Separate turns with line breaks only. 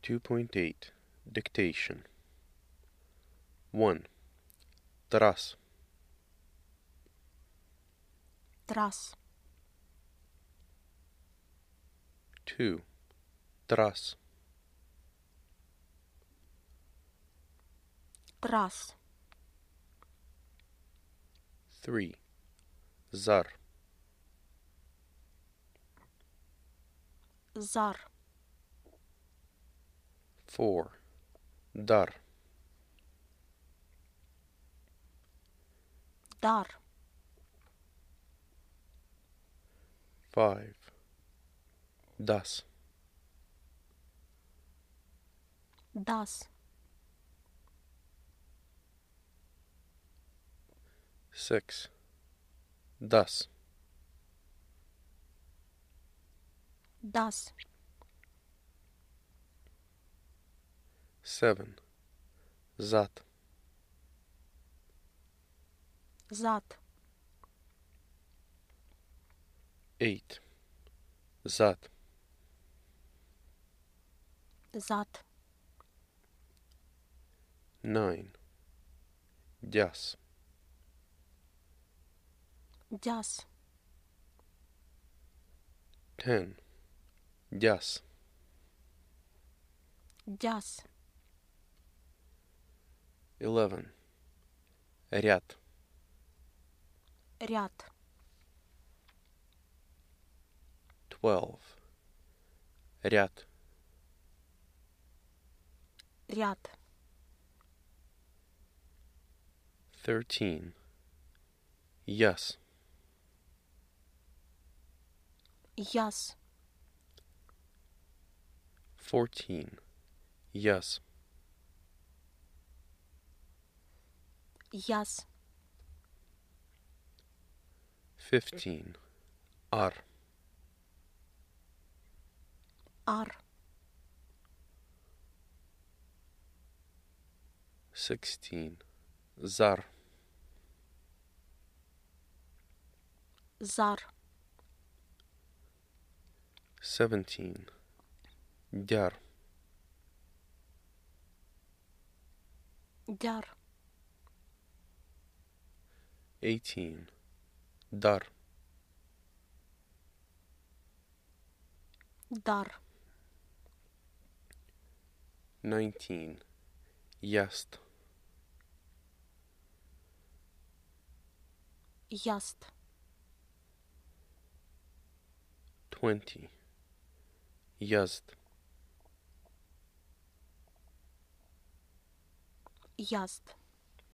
2.8 Dictation 1. Tras.
Tras.
2. Tras.
Tras.
3. Zar.
Zar.
4. Dar.
Dar.
5. Das.
Das.
6. Das.
Das.
7. Zat.
Zat.
8. Zat.
Zat.
9. Дяс.
Дяс.
10. Дяс.
Дяс.
11. Ряд.
Ряд.
12. Ряд.
Ряд.
13. Яс.
Яс.
14. Яс.
Яс.
15. Ар.
Ар.
16. Зар.
Зар.
17. Дяр.
Дяр.
18. Дар.
Дар.
19. Яст.
Яст.
20. Язд.
Яст.